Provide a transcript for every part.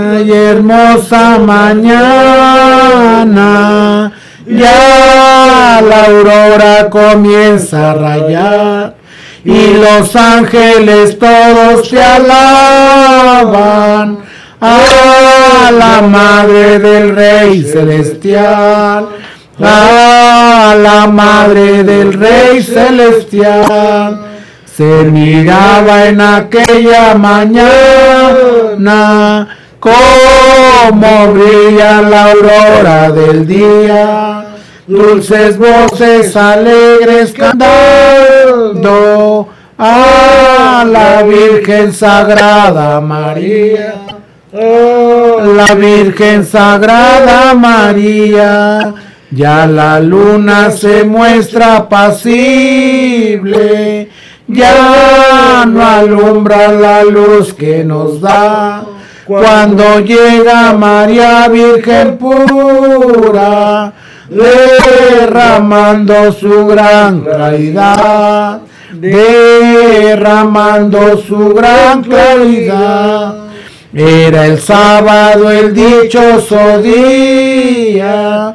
Y hermosa mañana, ya la aurora comienza a rayar, y los ángeles todos te alaban, a la Madre del Rey Celestial, a la Madre del Rey Celestial. Se miraba en aquella mañana como brilla la aurora del día, dulces voces alegres cantando a la Virgen Sagrada María, la Virgen Sagrada María. Ya la luna se muestra apacible, ya no alumbra la luz que nos da. Cuando llega María Virgen pura, derramando su gran claridad, derramando su gran claridad. Era el sábado, el dichoso día,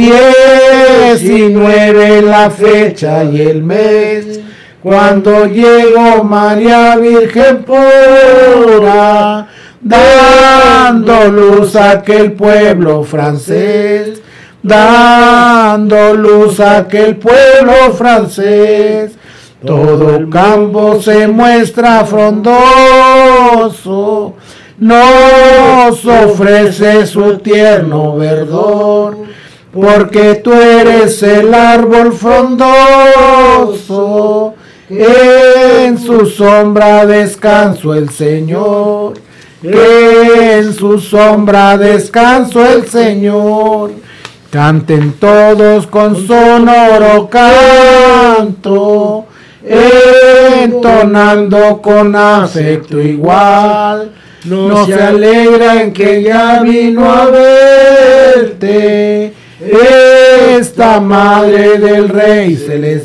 19 la fecha y el mes, cuando llegó María Virgen pura, dando luz a aquel pueblo francés, dando luz a aquel pueblo francés. Todo el campo se muestra frondoso, nos ofrece su tierno verdor, porque tú eres el árbol frondoso, en su sombra descanso el Señor, en su sombra descanso el Señor. Canten todos con sonoro canto, entonando con afecto igual. No se alegran que ya vino a verte esta Madre del Rey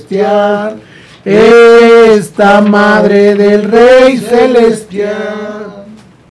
Celestial, esta Madre del Rey Celestial.